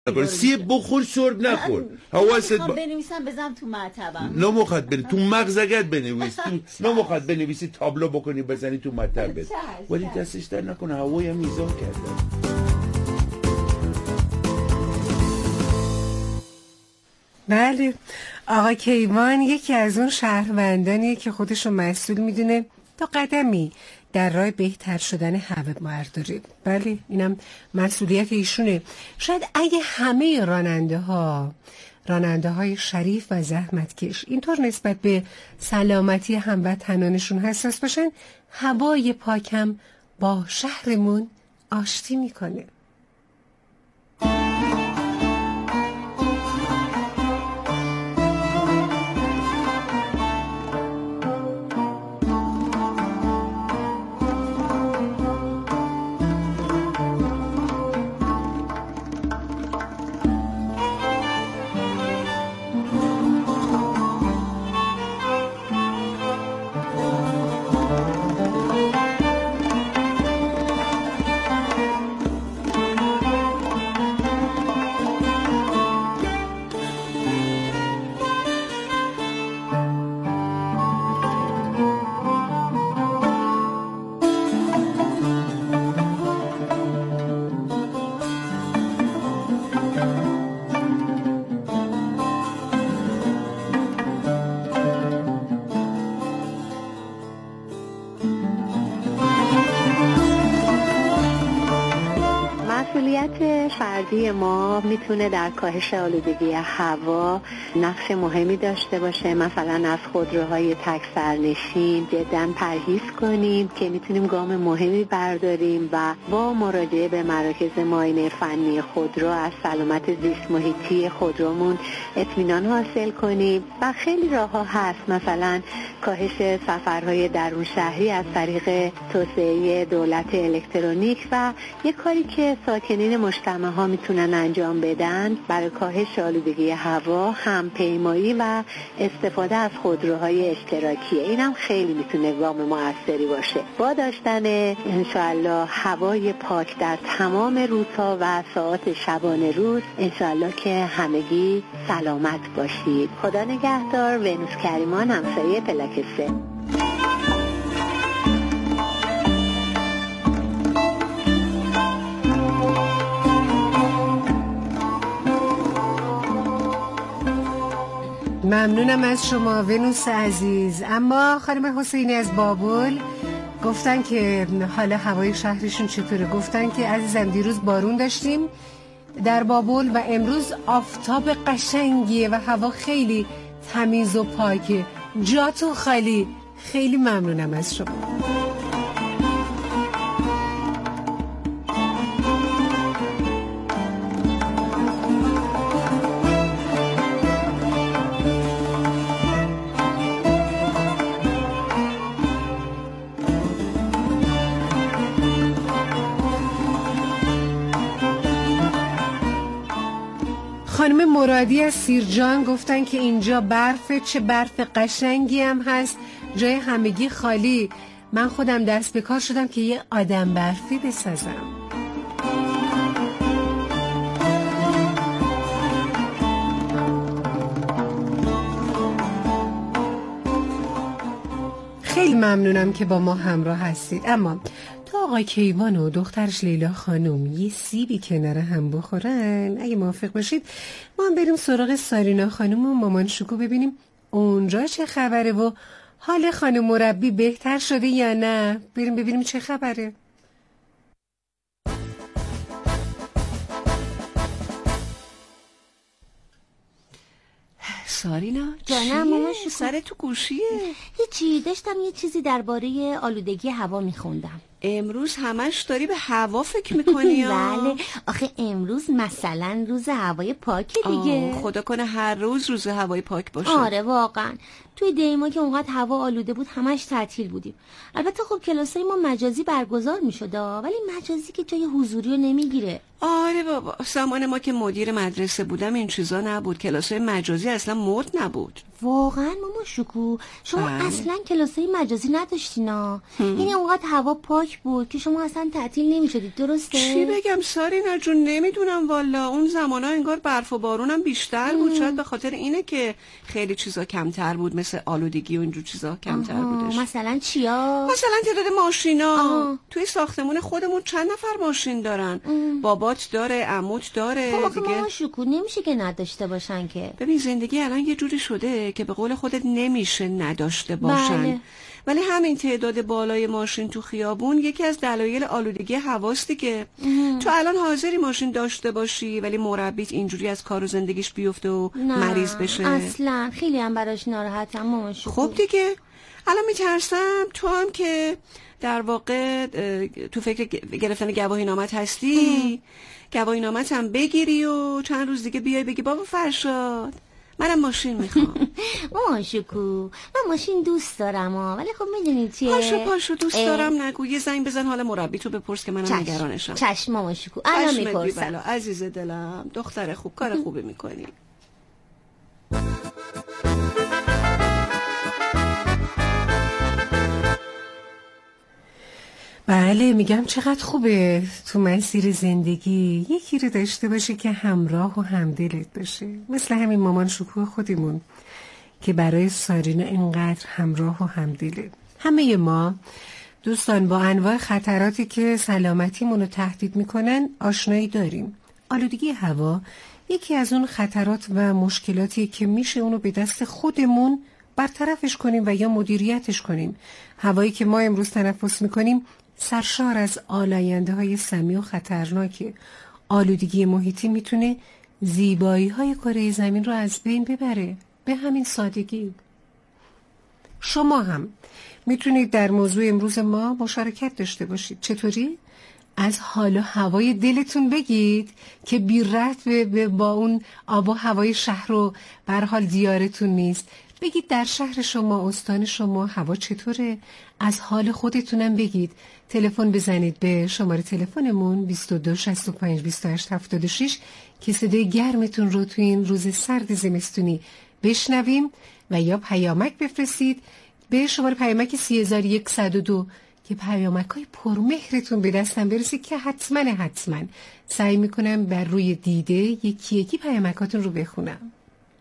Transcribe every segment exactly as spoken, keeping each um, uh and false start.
نکن. سیب بخور سرب نخور. حواست با بنویسم بزنم تو مطبم. نمیخواد بنویسی تو مغزت بنویس. تو نمیخواد بنویسی تابلو بکنی بزنی تو مطبت. ولی دستش در نکنه هوای میزان کرده. بله آقا کیوان یکی از اون شهروندانیه که خودشو مسئول میدونه تا قدمی در راه بهتر شدن هوا برداره. بله اینم مسئولیت ایشونه. شاید اگه همه راننده ها راننده های شریف و زحمتکش اینطور نسبت به سلامتی هموطنانشون حساس باشن، هوای پاکم با شهرمون آشتی میکنه. فردی ما میتونه در کاهش آلودگی هوا نقش مهمی داشته باشه. مثلا از خودروهای تک سرنشین جداً پرهیز کنیم که میتونیم گام مهمی برداریم و با مراجعه به مراکز معاینه فنی خودرو از سلامت زیست محیطی خودرومون اطمینان حاصل کنیم. و خیلی راه‌ها هست، مثلا کاهش سفرهای درون شهری از طریق توسعه دولت الکترونیک و یک کاری که ساکنین مجتمع ها میتونن انجام بدن برای کاهش آلودگی هوا، همپیمایی و استفاده از خودروهای اشتراکیه. این هم خیلی میتونه گام موثری باشه. با داشتن انشاءالله هوای پاک در تمام روزها و ساعات شبانه روز، انشاءالله که همگی سلامت باشید. خدا نگهدار. ونوس کریمان، همسایه پلاک سه. ممنونم از شما ونوس عزیز. اما خانم حسینی از بابل گفتن که حالا هوای شهرشون چطوره؟ گفتن که عزیزم دیروز بارون داشتیم در بابل و امروز آفتاب قشنگیه و هوا خیلی تمیز و پاکه. جاتون خالی. خیلی ممنونم از شما. خانم مرادی از سیرجان گفتن که اینجا برف، چه برف قشنگی هم هست، جای همگی خالی. من خودم دست به کار شدم که یه آدم برفی بسازم. خیلی ممنونم که با ما همراه هستید. اما تا آقای کیوان و دخترش لیلا خانم یه سیبی کنار هم بخورن، اگه موافق باشید ما هم بریم سراغ سارینا خانم و مامان شکو ببینیم اونجا چه خبره و حال خانم مربی بهتر شده یا نه. بریم ببینیم چه خبره. سارینا جانم مامان شکو، سر تو گوشیه؟ هیچی، داشتم یه چیزی درباره آلودگی هوا میخوندم. امروز همش داری به هوا فکر میکنی؟ بله آخه امروز مثلا روز هوای پاک دیگه. خدا کنه هر روز روز هوای پاک باشه. آره واقعا توی دیما که اونقدر هوا آلوده بود همش تعطیل بودیم. البته خب کلاسای ما مجازی برگزار میشد ولی مجازی که جای حضوری رو نمیگیره. آره بابا، زمان ما که مدیر مدرسه بودم این چیزا نبود. کلاسای مجازی اصلا مد نبود. واقعا مامان شکو شما بله. اصلا کلاسای مجازی نداشتینا؟ یعنی اونقدر هوا پاک بود که شما اصلا تعطیل نمیشدید، درسته؟ چی بگم سارینا جون، نمیدونم والا. اون زمانا انگار برف و بارونم بیشتر بود. شاید به خاطر اینه که خیلی چیزا کمتر بود، مثل آلودگی و اینجور چیزا کمتر بودش. مثلا چیا؟ مثلا تعداد ماشینا. آه. توی ساختمون خودمون چند نفر ماشین دارن؟ ام. بابات داره، عموت داره. خب دیگه مامان شکو نمیشه که نداشته باشن که. ببین زندگی الان یه جوری شده که به قول خودت نمیشه نداشته باشن. بله. ولی همین تعداد بالای ماشین تو خیابون یکی از دلایل آلودگی هواست دیگه. تو الان حاضری ماشین داشته باشی ولی مربیت اینجوری از کار و زندگیش بیفته و نه. مریض بشه؟ اصلا خیلی هم براش ناراحتم مامان شکو. خب دیگه الان میترسم تو هم که در واقع تو فکر گرفتن گواهی نامت هستی، گواهی نامت هم بگیری و چند روز دیگه بیای بگی بابا فرشاد منم ماشین میخوام. مامان شکو من ماشین دوست دارم ها، ولی خب میدونی چیه؟ پاشو پاشو دوست دارم نگو. یه زنگ بزن حال مربی تو بپرس که منم نگرانشم. چشم مامان شکو الان میپرسم. بلا عزیز دلم، دختر خوب، کار خوبی میکنی. بله میگم چقدر خوبه تو مسیر زندگی یکی رو داشته باشه که همراه و همدلت باشه، مثل همین مامان شکوه خودمون که برای سارینا اینقدر همراه و همدله. همه ما دوستان با انواع خطراتی که سلامتیمون رو تهدید میکنن آشنایی داریم. آلودگی هوا یکی از اون خطرات و مشکلاتیه که میشه اونو به دست خودمون برطرفش کنیم و یا مدیریتش کنیم. هوایی که ما امروز تنفس میکنیم سرشار از آلاینده های سمی و خطرناکه. آلودگی محیطی میتونه زیبایی های کره زمین رو از بین ببره، به همین سادگی. شما هم میتونید در موضوع امروز ما مشارکت داشته باشید. چطوری؟ از حال و هوای دلتون بگید که بی ربط با اون آب و هوای شهر و به هر حال دیارتون نیست. بگید در شهر شما، استان شما هوا چطوره؟ از حال خودتونم بگید. تلفن بزنید به شماره تلفنمون بیست و دو شصت و پنج بیست و هشت هفتاد و شش که صدای گرمتون رو تو این روز سرد زمستونی بشنویم، و یا پیامک بفرستید به شماره پیامک سی هزار و صد و دو که پیامک های پرمهرتون به دستم برسید که حتما حتما سعی میکنم بر روی دیده یکی یکی پیامکاتون رو بخونم.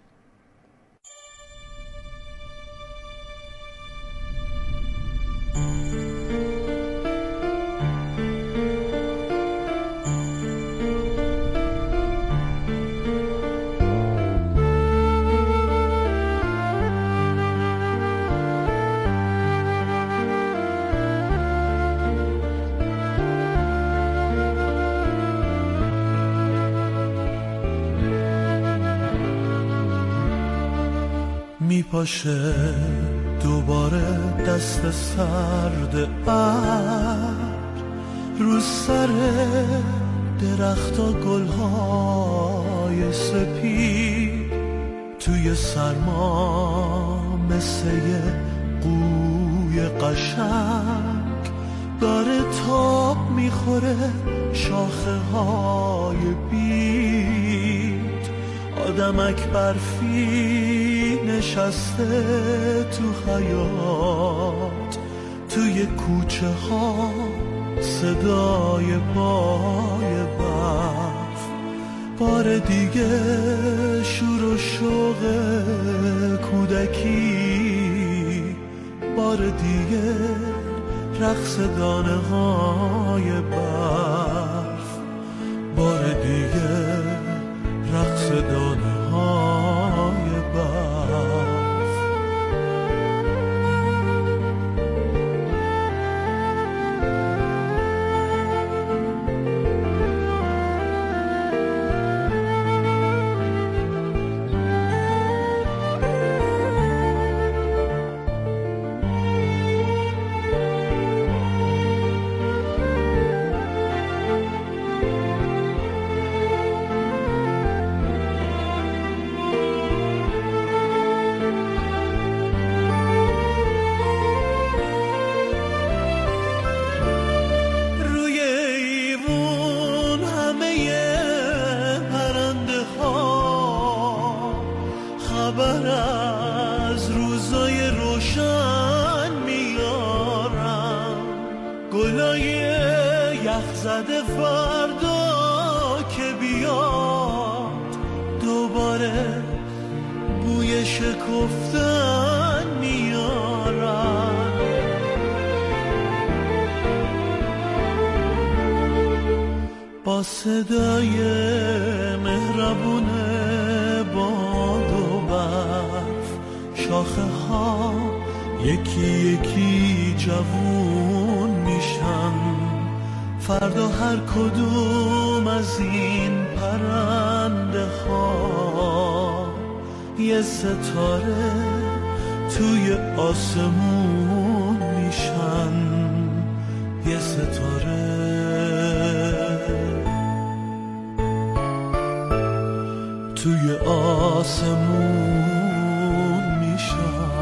میپاشه دوباره دست سرد ابر رو سر درخت و گلهای سپید، توی سرما مثل یه قوی قشنگ داره تاب میخوره شاخه های بید. آدمک برفی نشسته تو حیاط، توی کوچه ها صدای بای برف، بار دیگه شور و شوق کودکی، بار دیگه رقص دانه های برف، بار دیگه رقص دانه های برف. زده فردا که بیاد دوباره بوی شکفتن میارن. با صدای مهربون باد و برف شاخه ها یکی یکی جوون میشن. فردا هر کدوم از این پرنده ها یه ستاره توی آسمون میشن. یه ستاره توی آسمون میشن.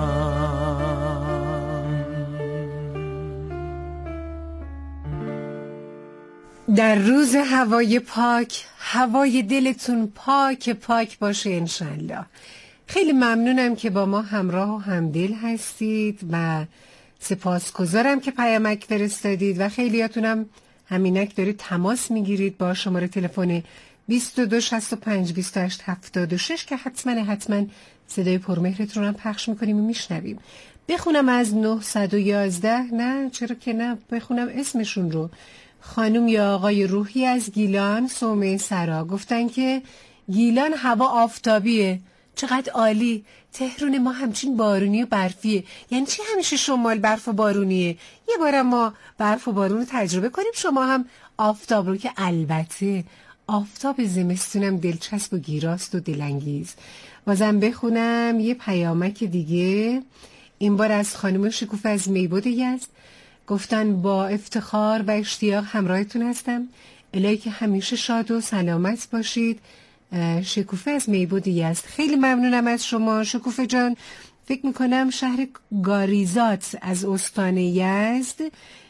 در روز هوای پاک، هوای دلتون پاک پاک باشه انشالله. خیلی ممنونم که با ما همراه و همدل هستید و سپاسگزارم که پیامک فرستادید و خیلیاتونم همینک دارید تماس میگیرید با شماره تلفن بیست و دو شصت و پنج بیست و هشت هفتاد و شش که حتما حتما صدای پرمهرتون هم پخش میکنیم و میشنویم. بخونم از نهصد و یازده، نه چرا که نه، بخونم اسمشون رو. خانم یا آقای روحی از گیلان صومعه سرا گفتن که گیلان هوا آفتابیه، چقدر عالی. تهران ما همچین بارونی و برفیه. یعنی چی همیشه شمال برف و بارونیه؟ یه بارم ما برف و بارون رو تجربه کنیم، شما هم آفتاب رو. که البته آفتاب زمستونم دلچسب و گیراست و دلانگیز. بازم بخونم یه پیامک دیگه، این بار از خانم شکوفه از میبود یزد. گفتن با افتخار و اشتیاق همراهتون هستم، الهی که همیشه شاد و سلامت باشید. شکوفه از میبود یزد. خیلی ممنونم از شما شکوفه جان. فکر میکنم شهر گاریزات از استان یزد،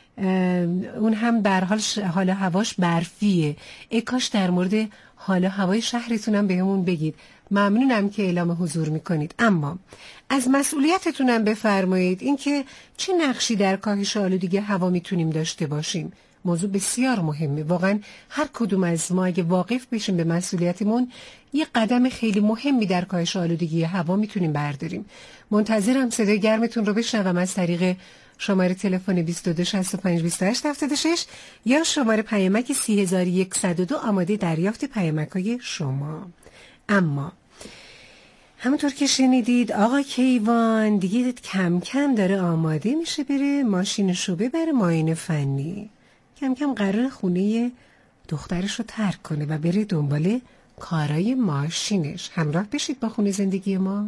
اون هم در حال حال هواش برفیه. ای کاش در مورد حال هوای شهرتونم بهمون بگید. ممنونم که اعلام حضور میکنید. اما از مسئولیتتونم بفرمایید اینکه چه نقشی در کاهش آلودگی هوا میتونیم داشته باشیم. موضوع بسیار مهمه. واقعا هر کدوم از ما اگه واقف بشیم به مسئولیتمون یه قدم خیلی مهمی در کاهش آلودگی هوا میتونیم برداریم. منتظرم صدای گرمتون رو بشنوم از طریق شماره تلفن بیست و دو شصت و پنج بیست و هشت هفتاد و شش یا شماره پیامک سی هزار و صد و دو آماده دریافت پیامک‌های شما. اما همونطور که شنیدید آقا کیوان دیگه کم کم داره آماده میشه بره ماشینشو ببره معاینه فنی. کم کم قرار خونه دخترش رو ترک کنه و بره دنبال کارای ماشینش. همراه بشید با خونه زندگی ما.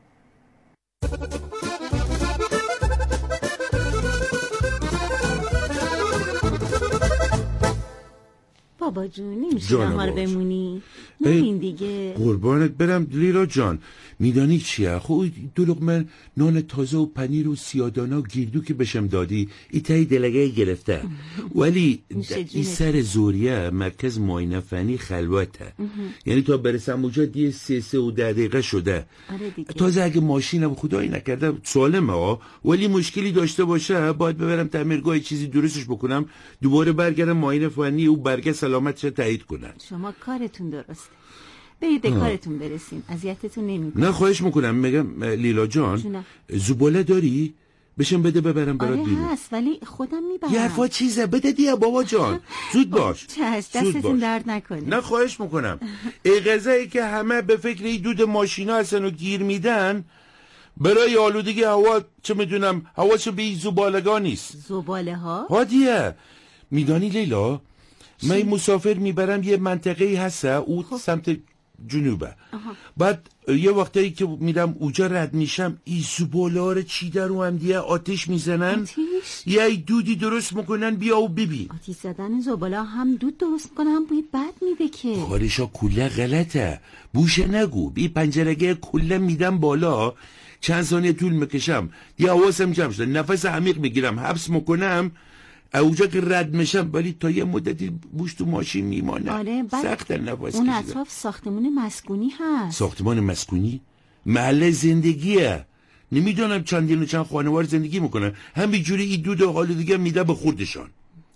بابا جون نمیشه نهار بمونی؟ نمین دیگه. قربانت برم لیلا جان، میدانی چیه؟ خب دو لقمه نان تازه و پنیر و سیادانا و گیردو که بشم دادی ای تایی دلگه گرفته. ولی ای سر زوریه مرکز معاینه فنی خلوته، یعنی تا برسم اونجا دیگه سه سه و ده دقیقه شده. تازه اگه ماشینم خدایی نکرده سالمه ها، ولی مشکلی داشته باشه باید ببرم تعمیرگاه چیزی درستش بکنم، دوباره برگردم معاینه فنی و برگه سلامتش تایید کنن. شما کارتون درسته، برید به کارتون برسین، اذیتتون نمیکنم. نه خواهش میکنم. میگم لیلا جان زباله داری؟ بشم بده ببرم برات بیرون. آره هست ولی خودم میبرم. یه حرفا چیزه بده دیگه بابا جان. زود باش. چشم دستتون درد نکنه. نه خواهش میکنم. اغزایی که همه به فکر این دود ماشینا هستن و گیر میدن برای آلودگی هوا، چه میدونم هواشو به این زبالگاه نیست. زباله ها؟ هادیه میدانی لیلا من مسافر میبرم یه منطقه‌ای هسته او خب. سمت جنوبه. آها. بعد یه وقتایی که میرم اوجا رد میشم این زباله ها رو چیده رو هم دیگه آتش میزنن، یه دودی درست میکنن. بیا و ببین آتش زدن زباله هم دود درست میکنن هم بوی بد میده که. کارشا کله غلطه، بوشه نگو. بی پنجرگه کله میدم بالا، چند ثانیه طول میکشم یه حواسم جمع شده، نفس عمیق میگیرم، حبس میکنم، اوجا که رد میشم ولی تا یه مدتی بوش تو ماشین میمانه. آره سخت نفس اون اطراف ساختمون مسکونی هست. ساختمان مسکونی؟ محله زندگیه. نمیدونم چندین و چند خانوار زندگی میکنن، همینجوری این دود و حال دیگه میده به خودشان.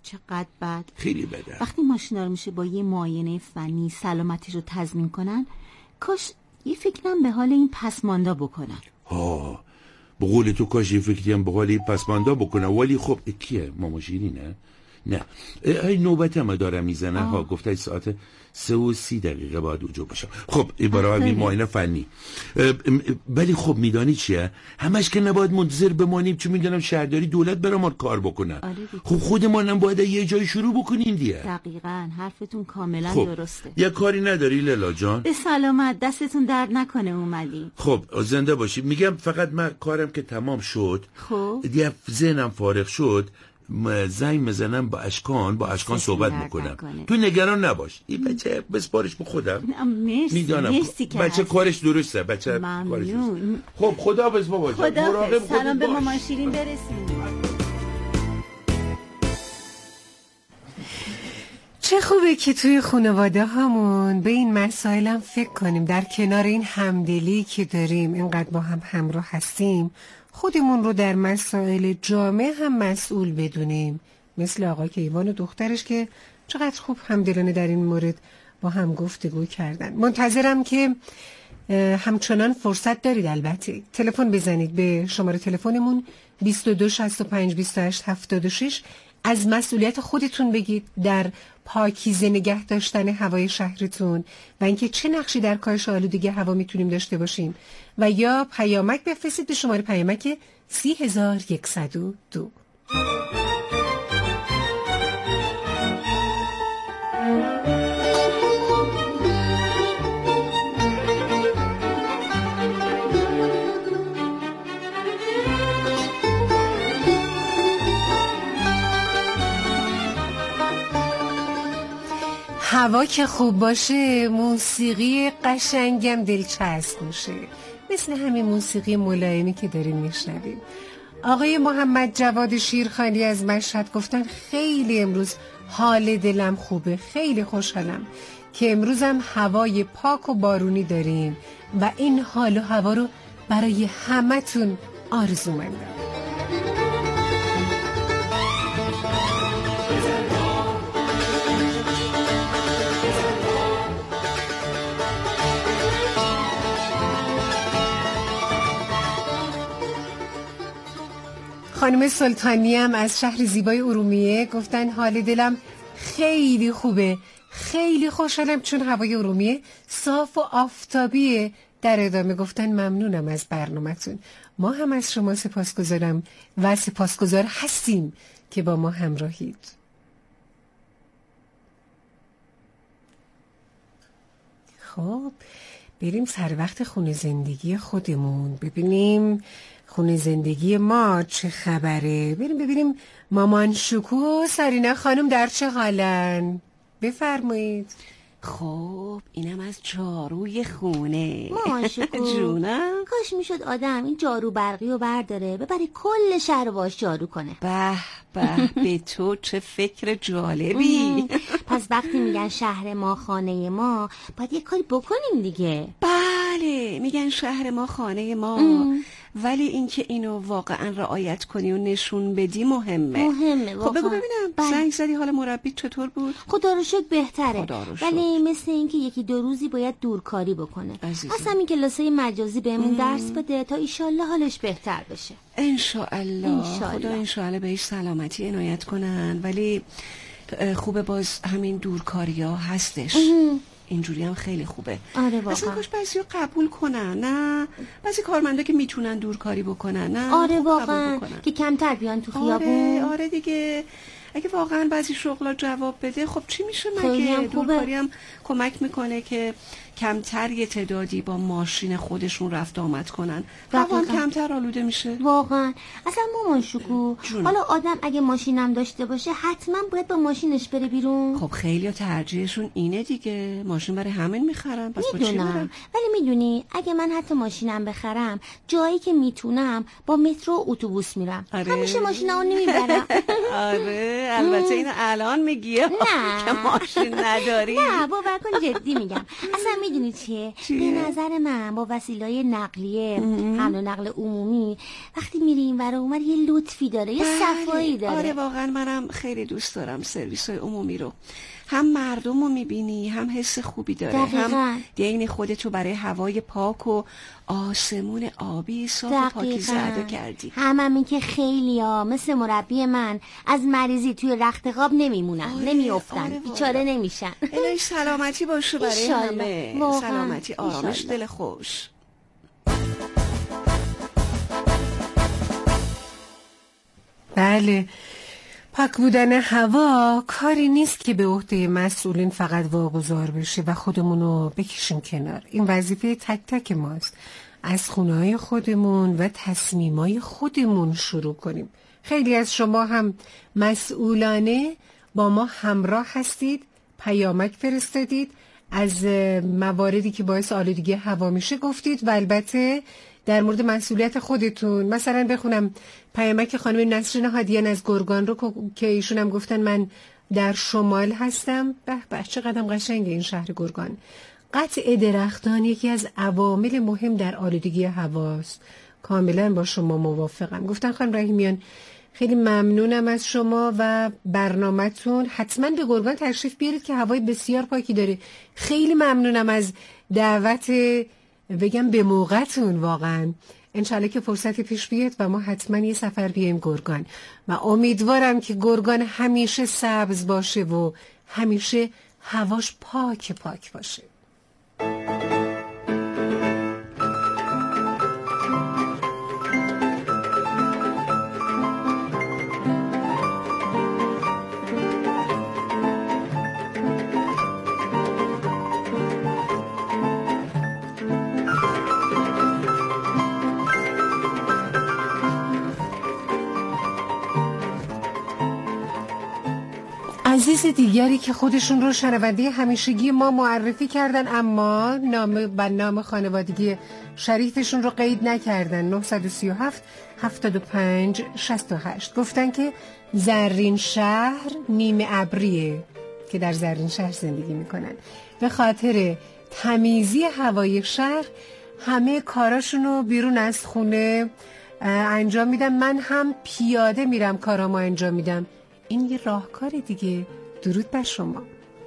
چقدر بد. خیلی بده. وقتی ماشینا رو میشه با یه معاینه فنی سلامتیش رو تضمین کنن، کاش یه فکرم به حال این پسماندا بکنن. ها به قول تو کاش یه فکری هم به حال این پسماندا بکنن. ولی خب کیه؟ ماما شیرینه؟ نه ای نوبت هم دارم میزنه ها. گفته ساعت سه و سی دقیقه باید اونجا باشم. خب این برای همین معاینه فنی. ولی خب میدانی چیه؟ همش که نباید منتظر بمانیم، چون میدونم شهرداری دولت برامون کار بکنه. خب خودمون هم باید یه جای شروع بکنیم دیگه. دقیقاً حرفتون کاملا خب. درسته. یه کاری نداری لیلا جان؟ به سلامت، دستتون درد نکنه اومدی. خب زنده باشی. میگم فقط من کارم که تمام شد، خب دیگه ذهنم فارغ شد، زنگ میزنم با اشکان با اشکان صحبت میکنم. تو نگران نباش، این بچه بسپارش به خودم. مرسی. میدانم مرسی که بچه هست. کارش درسته. بچه کارش درسته. خب خداحافظ بابا جان. خداحافظ. سلام به مامان شیرین برسیم. چه خوبه که توی خانواده همون به این مسائل هم فکر کنیم. در کنار این همدلی که داریم، اینقدر با هم همراه هستیم، خودمون رو در مسائل جامعه هم مسئول بدونیم. مثل آقا کیوان و دخترش که چقدر خوب همدلانه در این مورد با هم گفتگو کردن. منتظرم که همچنان فرصت دارید البته تلفن بزنید به شماره تلفنمون بیست و دو شصت و پنج بیست و هشت هفتاد و شش. از مسئولیت خودتون بگید در پاکیزه نگه داشتن هوای شهرتون و اینکه چه نقشی در کاهش آلودگی هوا میتونیم داشته باشیم، و یا پیامک بفرستید به شماره پیامک سی هزار و یکصد و دو. هوا که خوب باشه، موسیقی قشنگم دلچسب میشه، مثل همین موسیقی ملایمی که داریم میشنویم. آقای محمد جواد شیرخانی از مشهد گفتن خیلی امروز حال دلم خوبه، خیلی خوشحالم که امروزم هوای پاک و بارونی داریم و این حال و هوا رو برای همتون آرزومندم. خانم سلطانی هم از شهر زیبای ارومیه گفتن حال دلم خیلی خوبه، خیلی خوشحالم چون هوای ارومیه صاف و آفتابیه. در ادامه گفتن ممنونم از برنامه‌تون. ما هم از شما سپاسگزارم و سپاسگزار هستیم که با ما همراهید. خب بریم سر وقت خونه زندگی خودمون، ببینیم خونه زندگی ما چه خبره. بریم ببینیم مامان شکو و سارینا خانم در چه حالن. بفرمایید. خب اینم از جاروی خونه. مامان شکو جونم، کاش میشد آدم این جارو برقی رو برداره ببری کل شهر رو باش جارو کنه. به به به تو چه فکر جالبی. پس وقتی میگن شهر ما خانه ما، باید یه کاری بکنیم دیگه. بله میگن شهر ما خانه ما ام. ولی اینکه اینو واقعا رعایت کنی و نشون بدی مهمه. مهمه واقعا. خب بگو ببینم زنگ زدی حال مربی چطور بود؟ خدا رو شکر بهتره، خدا رو شکر. ولی مثل اینکه یکی دو روزی باید دورکاری بکنه. اصلا این کلاسای مجازی بهمون درس بده تا ایشالله حالش بهتر بشه. انشالله. خدا انشالله بهش سلامتی عنایت کنن. ولی خوبه باز همین دورکاری ها هستش. ام. اینجوری هم خیلی خوبه. آره واقعا. اصلا کاش بعضیا قبول کنن. نه بعضی کارمندا که میتونن دورکاری بکنن. نه آره واقعا که کمتر بیان تو خیابون. آره آره دیگه. اگه واقعا بعضی شغلا جواب بده خب چی میشه مگه؟ دورکاری هم کمک میکنه که کمتر یه تعدادی با ماشین خودشون رفت آمد کنن. هوا هم کمتر آلوده میشه. واقعا. اصلا مامان شکو حالا آدم اگه ماشینم داشته باشه حتما باید با ماشینش بره بیرون. خب خیلی ترجیحشون اینه دیگه، ماشین برای همین میخرن. پس میدونم، ولی میدونی اگه من حتی ماشینم بخرم جایی که میتونم با مترو و اتوبوس میرم. آره. همیشه ماشینمو نمیبرم. آره البته اینو الان میگی نه که ماشین نداری. نه باور کن جدی میگم. اصلا میدونی چیه؟ به نظر من با وسیله‌های نقلیه حمل و نقل عمومی وقتی میری این ور و اون ور یه لطفی داره، یه صفایی داره. آره واقعا منم خیلی دوست دارم سرویس‌های عمومی رو. هم مردم رو میبینی، هم حس خوبی داره، دقیقا. هم دین خودتو برای هوای پاک و آسمون آبی صاف و پاکیزه ادا کردی. هم همین که خیلی ها مثل مربی من از مریضی توی رخت خواب نمیمونن، آره، نمیافتن، آره بیچاره نمیشن. الهی سلامتی باشه برای همه. واقعا. سلامتی، آرامش، ایشالله. دل خوش. بله، پاک بودن هوا کاری نیست که به عهده مسئولین فقط واگذار بشه و خودمونو بکشیم کنار. این وظیفه تک تک ماست. از خونه‌های خودمون و تصمیمای خودمون شروع کنیم. خیلی از شما هم مسئولانه با ما همراه هستید، پیامک فرستادید، از مواردی که باعث آلودگی هوا میشه گفتید و البته در مورد مسئولیت خودتون. مثلا بخونم پیامک خانم نسرین هادیان از گرگان رو که ایشون هم گفتن من در شمال هستم. به به چقدر قشنگه این شهر گرگان. قطع درختان یکی از عوامل مهم در آلودگی هواست. کاملا با شما موافقم. گفتن خانم رحیمیان خیلی ممنونم از شما و برنامه‌تون. حتما به گرگان تشریف بیارید که هوای بسیار پاکی داره. خیلی ممنونم از دعوت بگم به موقعتون. واقعا انشالله که فرصت پیش بیاد و ما حتما یه سفر بیایم گرگان و امیدوارم که گرگان همیشه سبز باشه و همیشه هواش پاک پاک باشه. عزیز دیگری که خودشون رو شنونده همیشگی ما معرفی کردن اما نام و نام خانوادگی شریفشون رو قید نکردن. نه سه هفت هفتاد و پنج شصت و هشت گفتن که زرین شهر نیمه ابریه که در زرین شهر زندگی میکنن. به خاطر تمیزی هوای شهر همه کاراشون رو بیرون از خونه انجام میدم. من هم پیاده میرم کارامو انجام میدم. این یه راهکار دیگه. درود بر شما.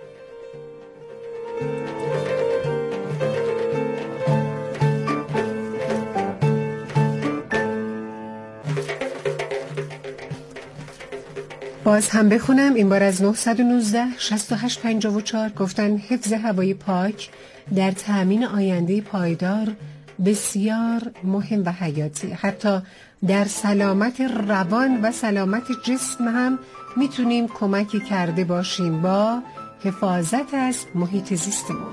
باز هم بخونم این بار از نه یک نه شصت و هشت پنجاه و چهار گفتن حفظ هوای پاک در تأمین آینده پایدار بسیار مهم و حیاتی. حتی در سلامت روان و سلامت جسم هم میتونیم کمک کرده باشیم با حفاظت از محیط زیستمون.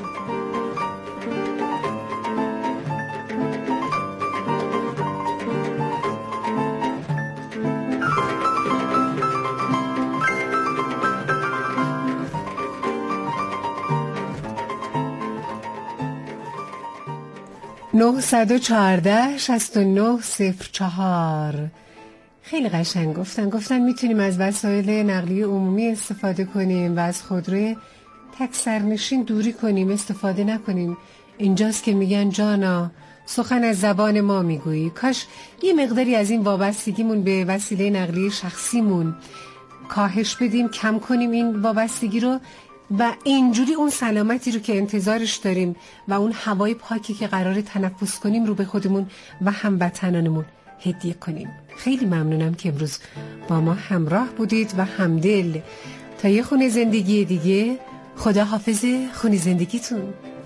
نه یک چهار شصت و نه صفر چهار خیلی قشنگ گفتن. گفتن میتونیم از وسایل نقلیه عمومی استفاده کنیم و از خودروی تک سرنشین دوری کنیم، استفاده نکنیم. اینجاست که میگن جانا سخن از زبان ما میگویی. کاش یه مقداری از این وابستگیمون به وسیله نقلیه شخصیمون کاهش بدیم، کم کنیم این وابستگی رو و اینجوری اون سلامتی رو که انتظارش داریم و اون هوای پاکی که قراره تنفس کنیم رو به خودمون و هموطنانمون هدیه کنیم. خیلی ممنونم که امروز با ما همراه بودید و همدل. تا یه خونه زندگی دیگه، خدا حافظ خونه زندگیتون.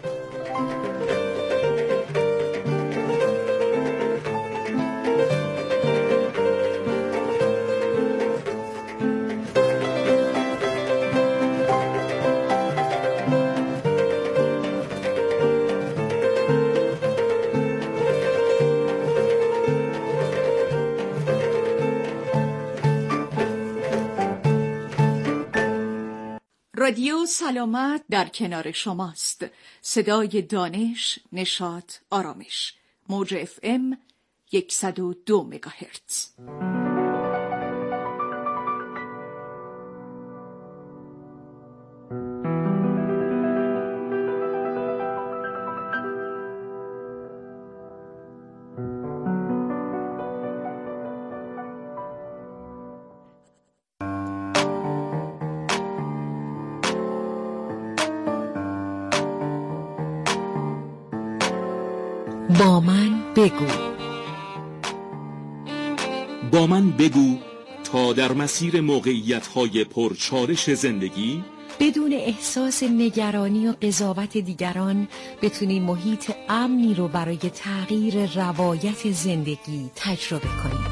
رادیو سلامت در کنار شماست. صدای دانش، نشاط، آرامش. موج اف ام صد و دو مگاهرتز. با من بگو. با من بگو تا در مسیر موقعیت‌های پرچالش زندگی بدون احساس نگرانی و قضاوت دیگران بتونیم محیط امنی رو برای تغییر روایت زندگی تجربه کنیم.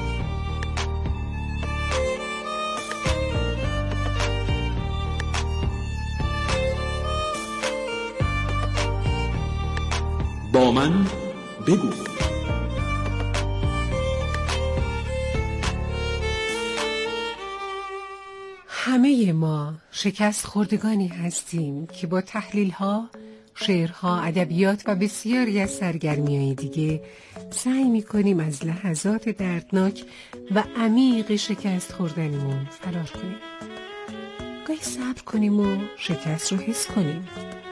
با من بگو. همه ما شکست خوردگانی هستیم که با تحلیل‌ها، شعرها، ادبیات و بسیاری از سرگرمی‌های دیگه سعی می‌کنیم از لحظات دردناک و عمیق شکست خوردنمون فرار کنیم. گاهی صبر کنیم و شکست رو حس کنیم،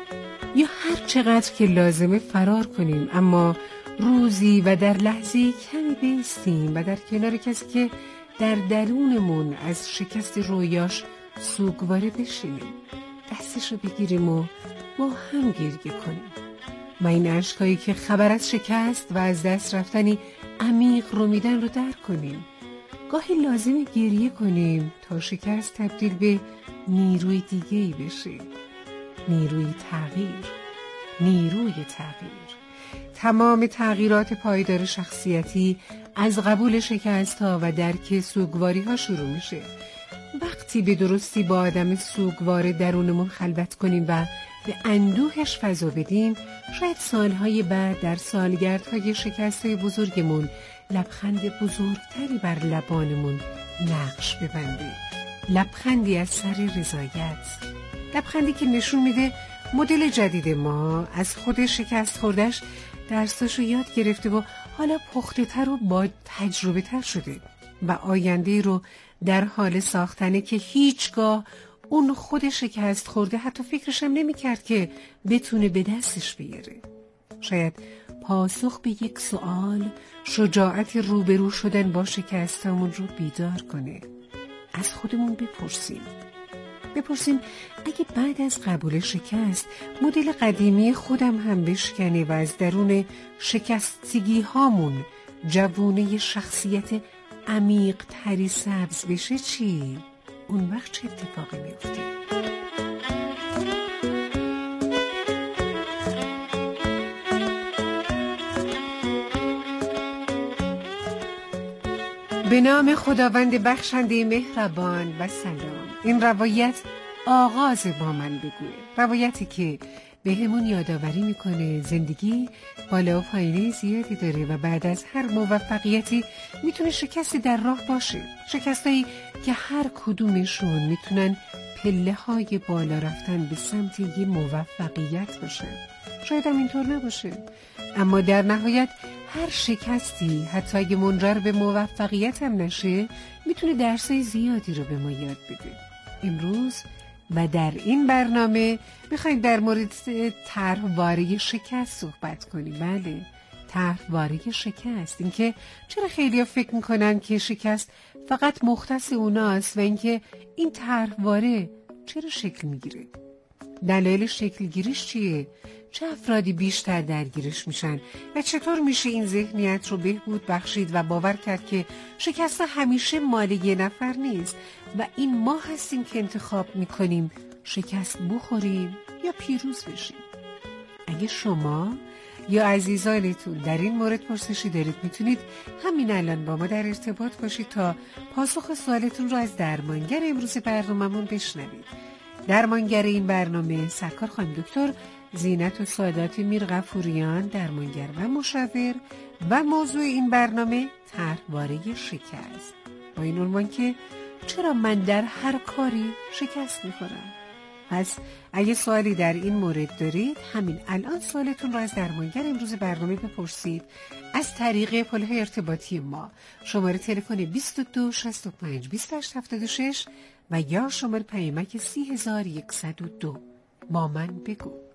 یا هر چقدر که لازمه فرار کنیم، اما روزی و در لحظه‌ای کمی بایستیم و در کنار کسی که در درونمون از شکست رویاش سوگواره بشینیم، دستش رو بگیریم و با هم گریه کنیم و این اشکایی که خبر از شکست و از دست رفتنی عمیق رو میدن رو درک کنیم. گاهی لازمه گریه کنیم تا شکست تبدیل به نیروی دیگه‌ای بشه، نیروی تغییر، نیروی تغییر. تمام تغییرات پایدار شخصیتی از قبول شکست‌ها و درک سوگواری‌ها شروع میشه. وقتی به درستی با آدم سوگوار درونمون خلوت کنیم و به اندوهش فضا بدیم، شاید سالهای بعد در سالگردهای شکست‌های بزرگمون لبخند بزرگتری بر لبانمون نقش ببنده. لبخندی از سر رضایت، لبخندی که نشون میده مدل جدید ما از خود شکست خوردش درساشو یاد گرفته و حالا پخته تر و با تجربه تر شده و آینده رو در حال ساختنه که هیچگاه اون خود شکست خورده حتی فکرشم نمی کرد که بتونه به دستش بیاره. شاید پاسخ به یک سوال شجاعت روبرو شدن با شکستامون رو بیدار کنه. از خودمون بپرسیم بپرسیم اگه بعد از قبول شکست مدل قدیمی خودم هم بشکنه و از درون شکستگی هامون جوونه شخصیت عمیق تری سبز بشه چی؟ اون وقت چه اتفاقی میفته؟ به نام خداوند بخشنده مهربان و سلام. این روایت آغاز با من بگوه، روایتی که به همون یادآوری میکنه زندگی بالا و پایینه زیادی داره و بعد از هر موفقیتی میتونه شکستی در راه باشه، شکستایی که هر کدومشون میتونن پله های بالا رفتن به سمت یه موفقیت باشه. شاید هم اینطور نباشه، اما در نهایت هر شکستی حتی اگه منجر به موفقیت هم نشه میتونه درسای زیادی رو به ما یاد بده. امروز و در این برنامه میخوایم در مورد طرحواره شکست صحبت کنیم. بله، طرحواره شکست. اینکه چرا خیلی‌ها فکر میکنن که شکست فقط مختص اوناست و اینکه این طرحواره چرا شکل میگیره، دلایل شکل گیریش چیه، چه افرادی بیشتر درگیرش میشن و چطور میشه این ذهنیت رو بهبود بخشید و باور کرد که شکست همیشه مال یه نفر نیست و این ما هستیم که انتخاب میکنیم شکست بخوریم یا پیروز بشیم. اگه شما یا عزیزانتون در این مورد پرسشی دارید میتونید همین الان با ما در ارتباط باشید تا پاسخ سوالتون رو از درمانگر امروز برنامه‌مون بشنوید. درمانگر این برنامه سرکار خانم دکتر زینت و سادات میرغفوریان، درمانگر و مشاور، و موضوع این برنامه طرحواره شکست، با این عنوان که چرا من در هر کاری شکست میخورم. پس اگه سوالی در این مورد دارید همین الان سوالتون رو از درمانگر امروز برنامه بپرسید از طریق پله ارتباطی ما، شماره تلفن بیست و دو شصت و پنج بیست و هشت هفتاد و شش و یا شماره پیامک سی هزار و صد و دو. با من بگو.